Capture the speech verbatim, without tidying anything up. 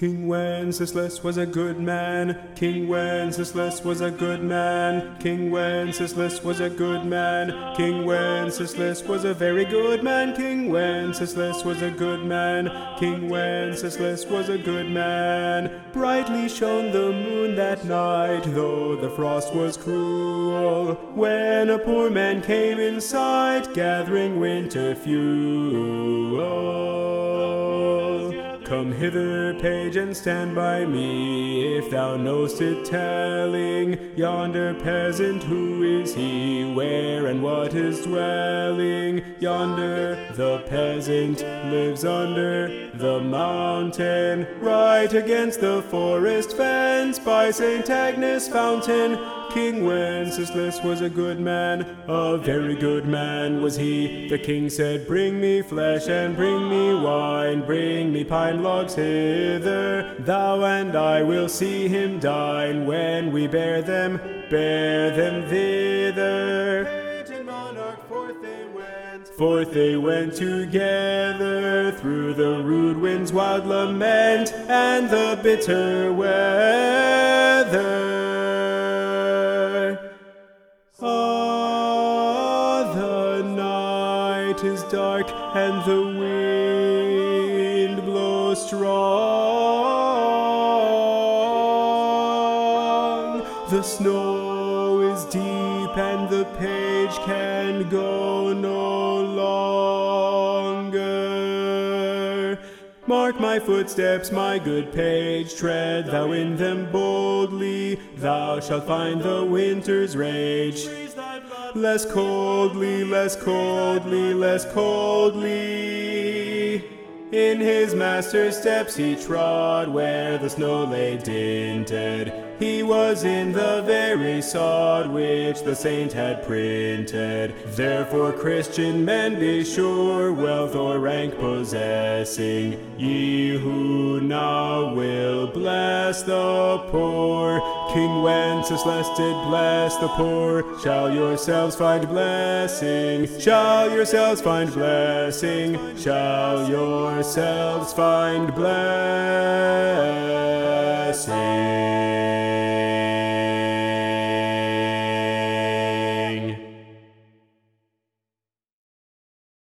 King Wenceslas was a good man. King Wenceslas was a good man. King Wenceslas was a good man. King Wenceslas was a very good man. King Wenceslas was a good man. King Wenceslas was a good man. Brightly shone the moon that night, though the frost was cruel, when a poor man came in sight, gathering winter fuel. Come hither, page, and stand by me, if thou know'st it telling, yonder peasant, who is he, where and what is dwelling? Yonder the peasant lives under the mountain, right against the forest fence, by Saint Agnes' fountain. King Wenceslas was a good man, a very good man was he. The king said, bring me flesh and bring me wine, bring me pine logs hither. Thou and I will see him dine, when we bear them, bear them thither. Page and monarch, forth they went, forth they went together, through the rude wind's wild lament, and the bitter weather. Ah, the night is dark, and the wind blows strong. The snow is deep, and the page can go no longer. Mark my footsteps, my good page, tread thou in them boldly. Thou shalt find the winter's rage less coldly, less coldly, less coldly. In his master's steps he trod, where the snow lay dinted. He was in the very sod which the saint had printed. Therefore, Christian men, be sure, wealth or rank possessing, ye who now will bless the poor, King Wenceslas did bless the poor, shall yourselves find blessing, shall yourselves find blessing, shall yourselves find blessing.